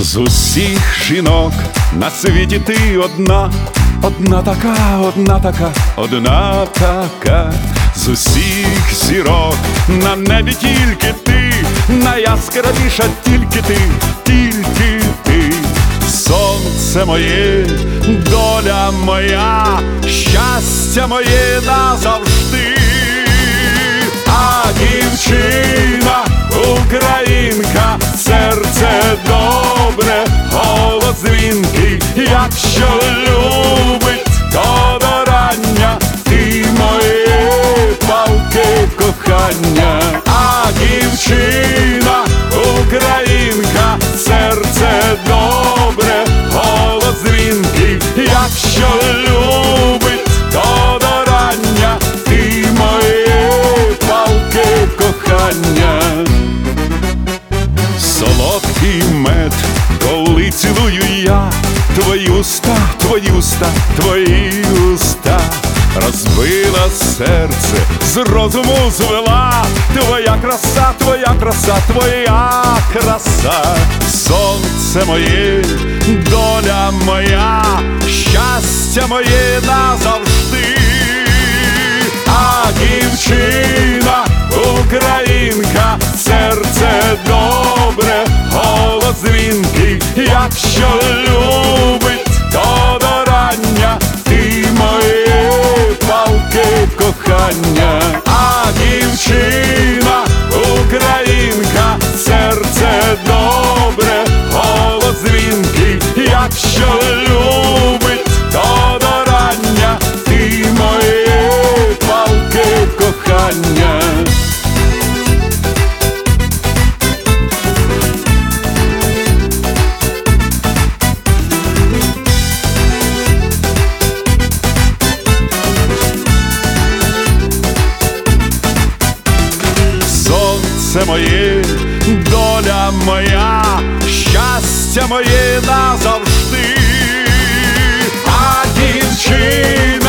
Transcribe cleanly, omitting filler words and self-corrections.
З усіх жінок на світі ти одна, одна така, одна така, одна така. З усіх зірок на небі тільки ти, найяскравіша тільки ти, тільки ти. Сонце моє, доля моя, щастя моє назавжди. А дівчина, українка, серце добре, голос дзвінкий, якщо любить, то до рання ти моє палке кохання. А дівчина, українка, серце добре, голос дзвінкий, якщо любить, то до рання ти моє палке кохання. Солодкий мед, коли цілую я твої уста, твої уста, твої уста. Розбила серце, з розуму звела, твоя краса, твоя краса, твоя краса. Сонце моє, доля моя, щастя моє назавжди. А дівчина, українка, серце добре, голос дзвінкий, якщо любить, то до рання ти моє палке кохання. А дівчина, українка, серце добре, голос дзвінкий, якщо любить, то до рання ти моє палке кохання. Сонце моє, доля моя, щастя моє назавжди. А дівчина,